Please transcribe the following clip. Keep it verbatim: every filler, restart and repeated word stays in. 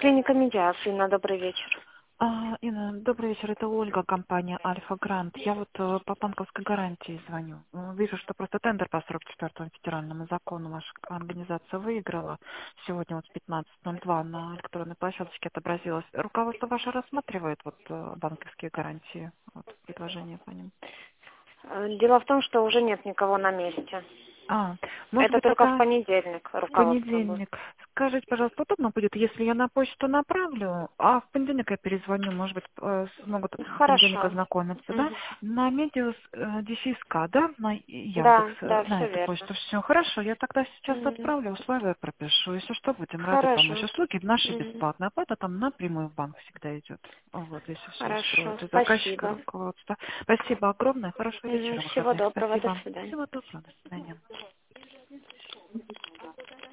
Клиника медиации, на добрый вечер. А, Инна, добрый вечер, это Ольга, компания Альфа Грант. Я вот э, по банковской гарантии звоню. Э, Вижу, что просто тендер по сорок четвёртому федеральному закону ваша организация выиграла. Сегодня вот в пятнадцать ноль два на электронной площадке отобразилось. Руководство ваше рассматривает вот э, банковские гарантии, вот, предложения по ним? Э, Дело в том, что уже нет никого на месте. А, может Это быть, только в тогда понедельник в руководство будет. понедельник. Скажите, пожалуйста, удобно будет, если я на почту направлю, а в понедельник я перезвоню, может быть, э, смогут в понедельник Хорошо. ознакомиться, да? Мгм. На Медиус э, ди си эс ка, да? На Яндекс, Да, э, да, на все эту верно. почту. Все, хорошо, я тогда сейчас Мгм. отправлю, условия пропишу. Если что, будем рады помочь. Хорошо. Услуги наши Мгм. бесплатные, оплата там напрямую в банк всегда идет. Вот, если все Хорошо, устроит. И заказчика, спасибо. руководства. Спасибо огромное, хорошего Мгм. вечера, Всего выходных. доброго, до Спасибо. свидания. Всего доброго, до свидания.